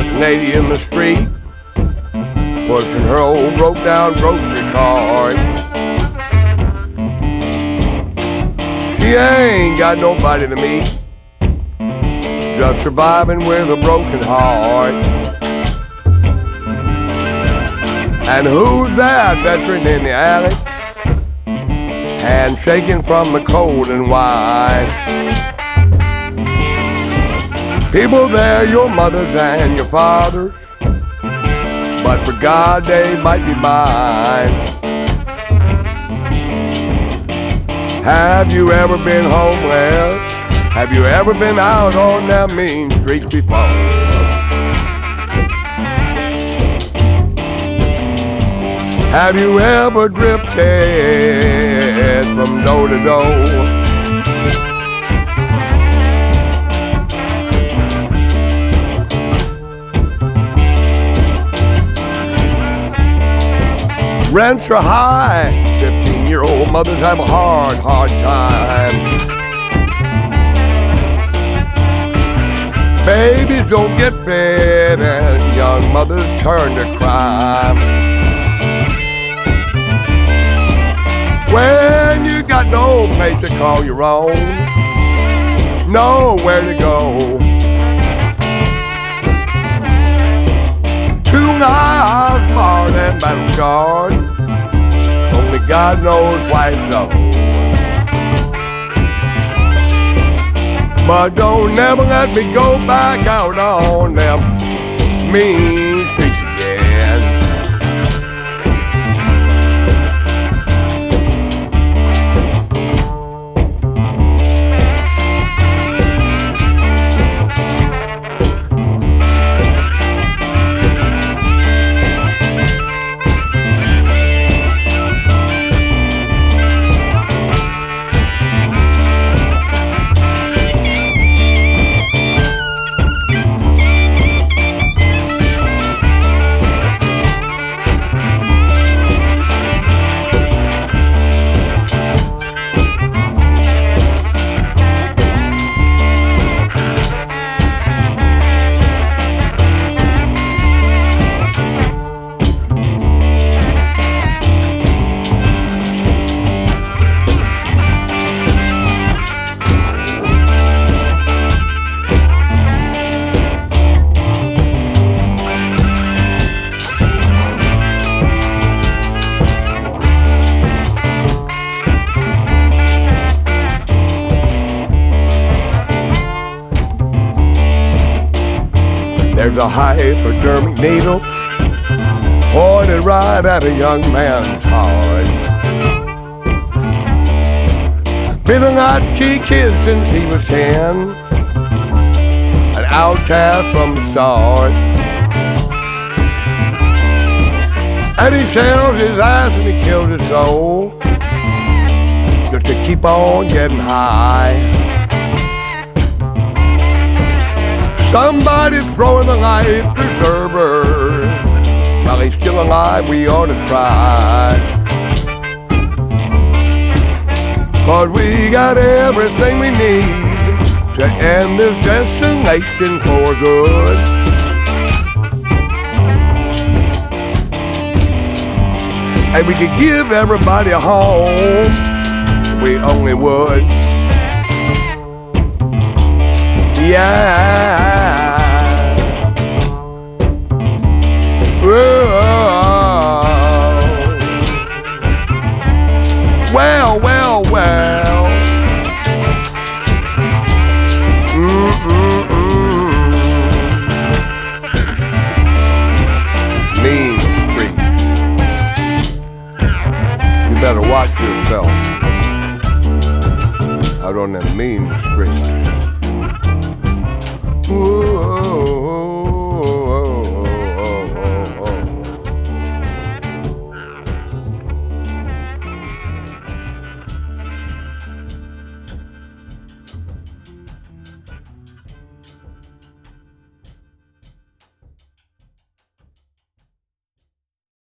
lady in the street, pushing her old broke down grocery cart. She ain't got nobody to meet, just surviving with a broken heart. And who's that veteran in the alley, hand shaking from the cold and wide? People there, your mothers and your fathers, but for God they might be mine. Have you ever been homeless? Have you ever been out on them mean streets before? Have you ever drifted from door to door? Rents are high, 15-year-old mothers have a hard time. Babies don't get fed and young mothers turn to crime. When you got no place to call your own, nowhere to go, 2 miles more than battle scarred, only God knows why so. But don't never let me go back out on them mean streets again. There's a hypodermic needle pointed right at a young man's heart. Been a latchkey kid since he was 10, an outcast from the start. And he sells his ass and he kills his soul just to keep on getting high. Somebody throw him a life preserver. While he's still alive, we ought to try. 'Cause we got everything we need to end this destination for good. And we could give everybody a home, we only would. Yeah. Whoa. Well, well, well. Mean streets. You better watch yourself out on them mean streets. Whoa.